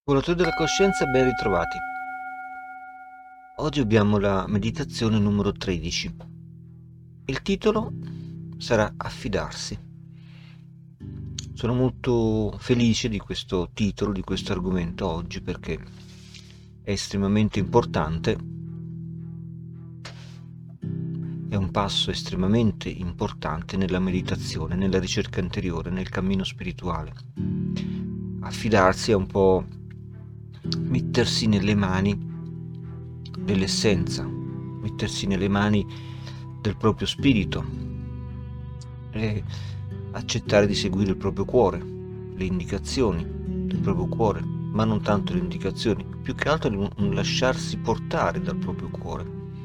Volatori della coscienza, ben ritrovati. Oggi abbiamo la meditazione numero 13. Il titolo sarà Affidarsi. Sono molto felice di questo titolo, di questo argomento oggi, perché è estremamente importante. È un passo estremamente importante nella meditazione, nella ricerca interiore, nel cammino spirituale. Affidarsi è un po' mettersi nelle mani dell'essenza, mettersi nelle mani del proprio spirito e accettare di seguire il proprio cuore, le indicazioni del proprio cuore, ma non tanto le indicazioni, più che altro un lasciarsi portare dal proprio cuore.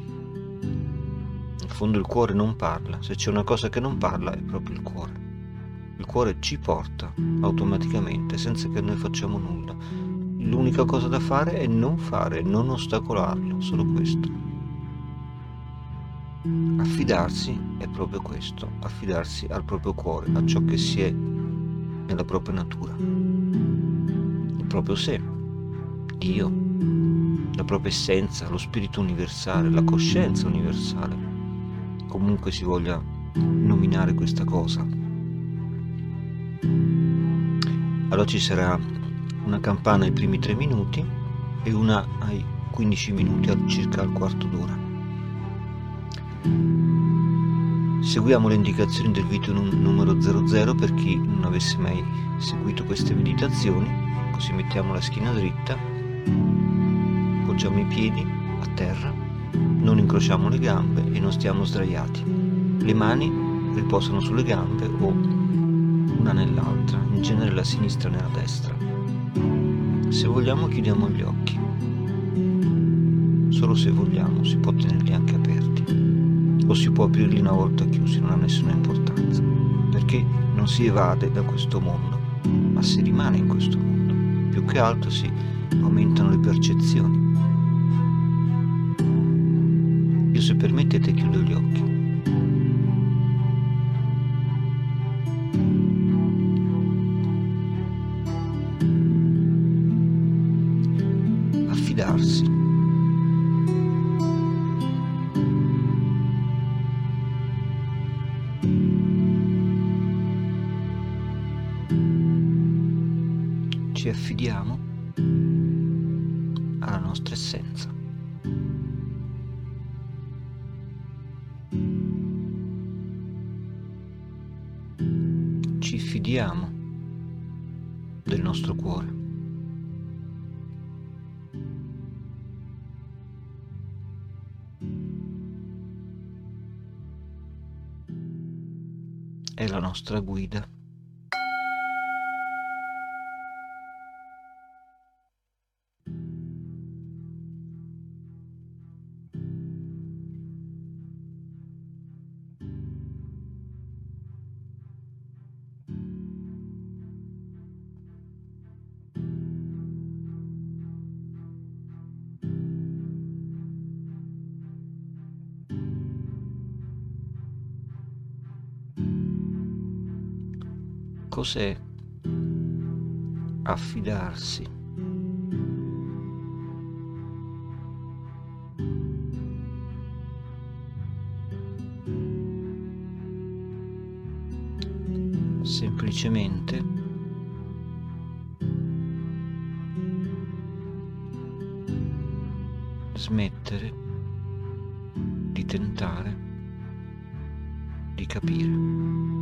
In fondo il cuore non parla, se c'è una cosa che non parla è proprio il cuore. Il cuore ci porta automaticamente, senza che noi facciamo nulla. L'unica cosa da fare è non ostacolarlo, solo questo. Affidarsi è proprio questo, affidarsi al proprio cuore, a ciò che si è nella propria natura, il proprio sé, Dio, la propria essenza, lo spirito universale, la coscienza universale, comunque si voglia nominare questa cosa. Allora ci sarà una campana ai primi 3 minuti e una ai 15 minuti, circa al quarto d'ora. Seguiamo le indicazioni del video numero 00 per chi non avesse mai seguito queste meditazioni. Così mettiamo la schiena dritta, poggiamo i piedi a terra, non incrociamo le gambe e non stiamo sdraiati. Le mani riposano sulle gambe o una nell'altra, in genere la sinistra nella destra. Se vogliamo chiudiamo gli occhi, solo se vogliamo, si può tenerli anche aperti o si può aprirli una volta chiusi, non ha nessuna importanza, perché non si evade da questo mondo, ma si rimane in questo mondo. Più che altro si aumentano le percezioni. Io, se permettete, chiudo gli occhi. Affidarsi. Ci affidiamo alla nostra essenza. Ci fidiamo del nostro cuore. È la nostra guida. Cos'è affidarsi? Semplicemente smettere di tentare di capire.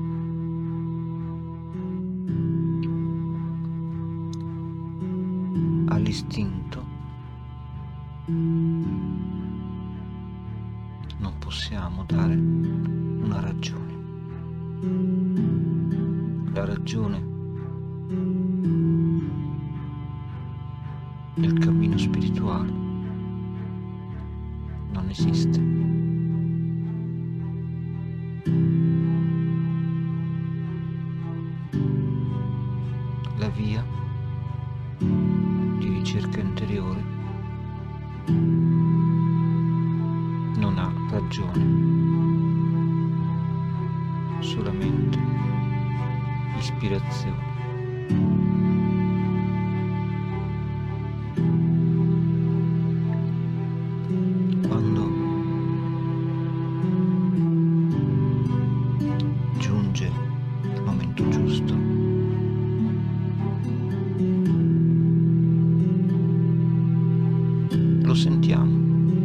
All'istinto non possiamo dare una ragione. La ragione del cammino spirituale non esiste. La via di ricerca interiore non ha ragione, solamente ispirazione. momento giusto. Lo sentiamo.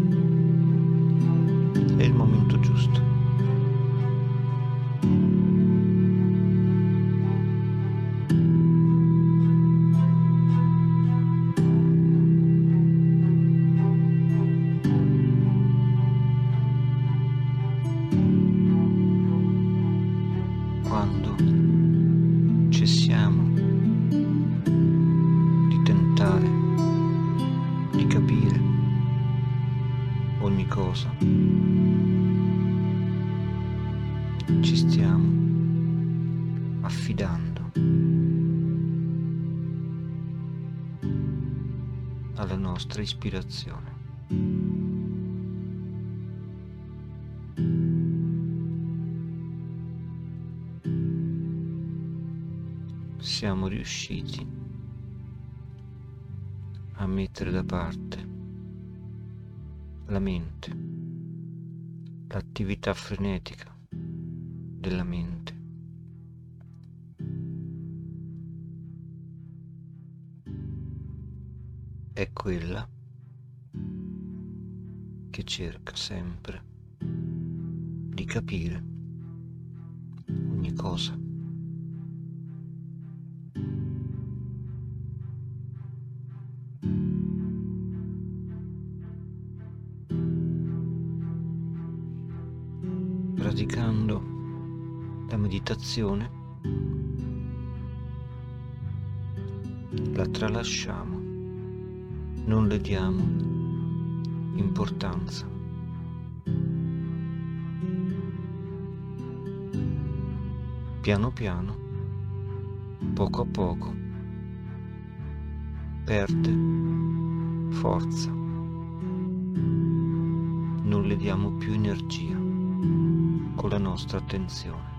È il momento giusto. Quando cessiamo di tentare di capire ogni cosa, ci stiamo affidando alla nostra ispirazione. Siamo riusciti a mettere da parte la mente, l'attività frenetica della mente, è quella che cerca sempre di capire ogni cosa. Praticando la meditazione, la tralasciamo, non le diamo importanza. Piano piano, poco a poco, perde forza, non le diamo più energia con la nostra attenzione.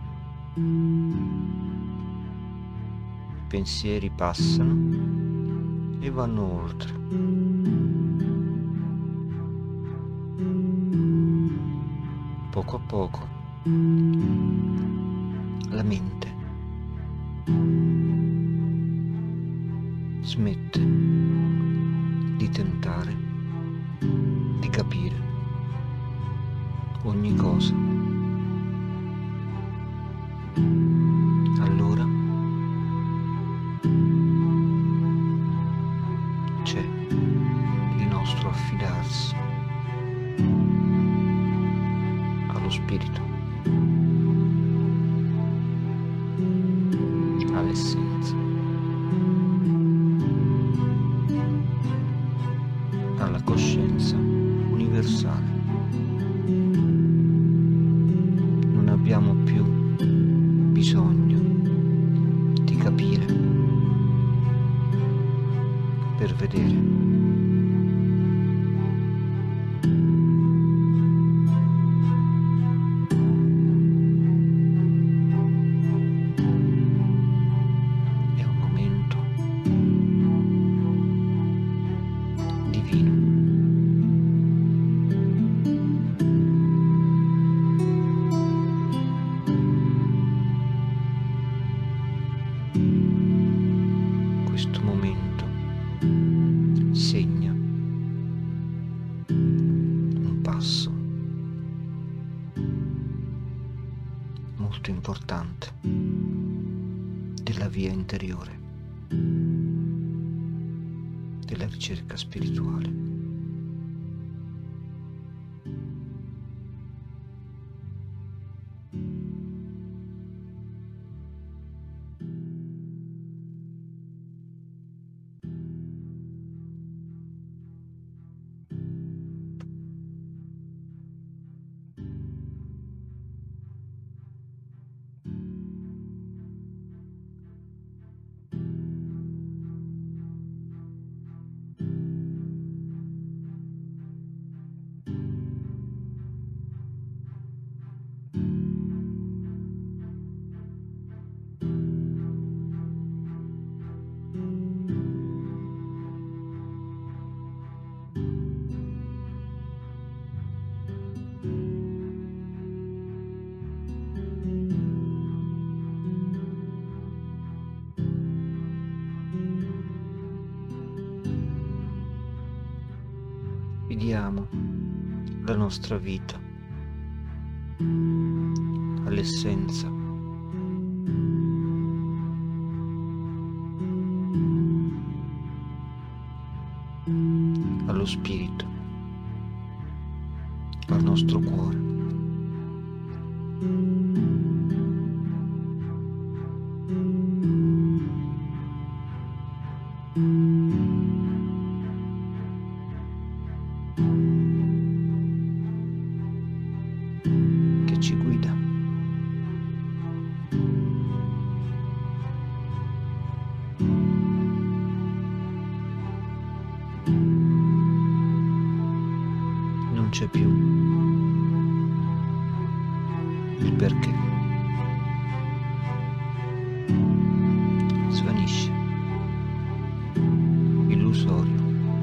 I pensieri passano e vanno oltre. Poco a poco la mente smette di tentare di capire ogni cosa. Allora c'è il nostro affidarsi allo spirito, all'essenza, alla coscienza universale. Non abbiamo più bisogno di capire per vedere. È un momento divino. Questo momento segna un passo molto importante della via interiore, della ricerca spirituale. affidiamo la nostra vita all'essenza, allo spirito, al nostro cuore. Che ci guida. Non c'è più il perché. Svanisce. Illusorio.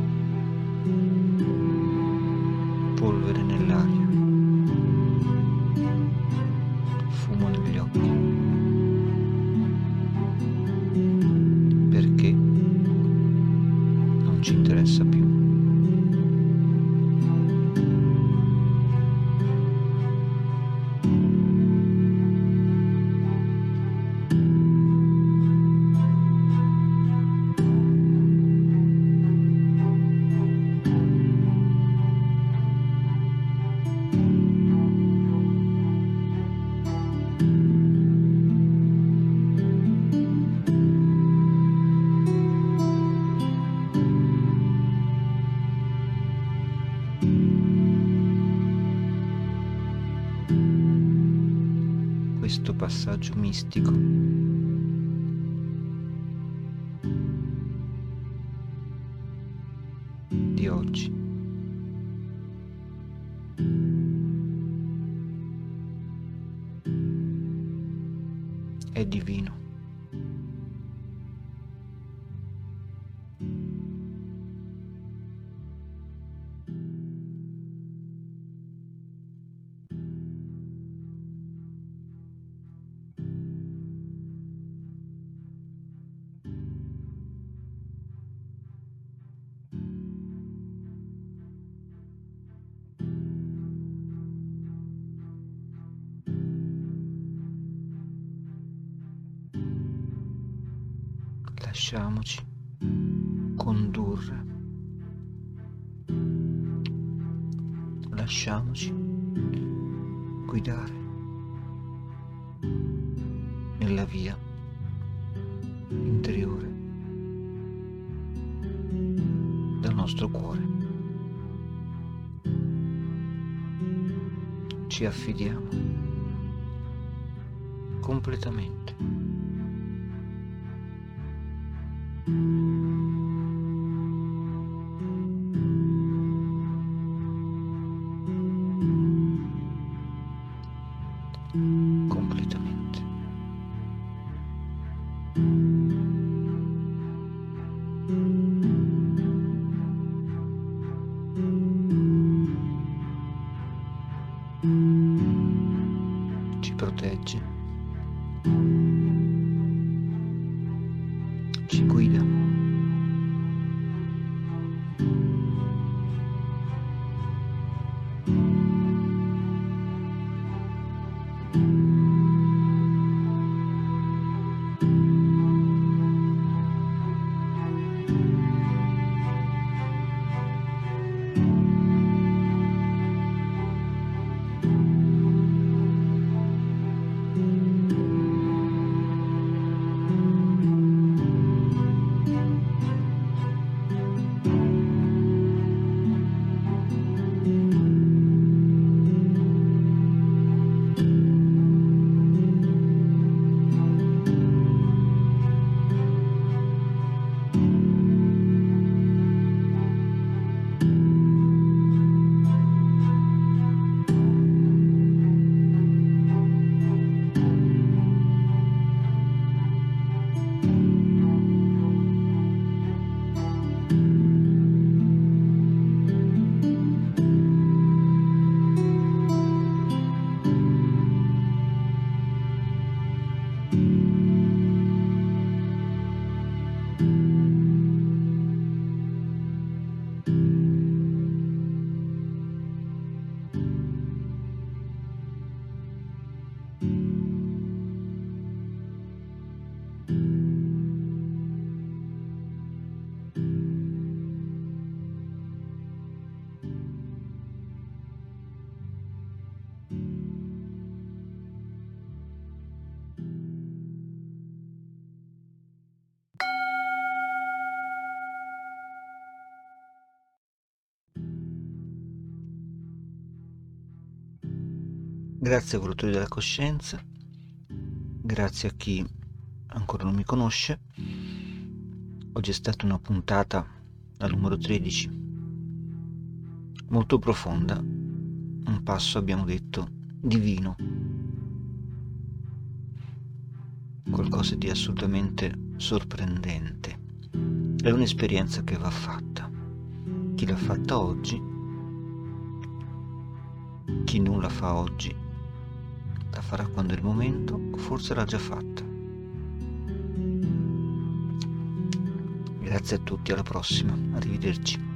Polvere nell'aria. Fumo negli occhi. Perché non ci interessa più. Questo passaggio mistico di oggi è divino. Lasciamoci condurre, lasciamoci guidare nella via interiore del nostro cuore. Ci affidiamo completamente. Completamente. Ci protegge, ci guida. Grazie evolutori della coscienza, grazie a chi ancora non mi conosce. Oggi è stata una puntata al numero 13, molto profonda, un passo, abbiamo detto, divino, qualcosa di assolutamente sorprendente. È un'esperienza che va fatta. Chi l'ha fatta oggi, chi non la fa oggi, la farà quando è il momento, o forse l'ha già fatta. Grazie a tutti, alla prossima, arrivederci.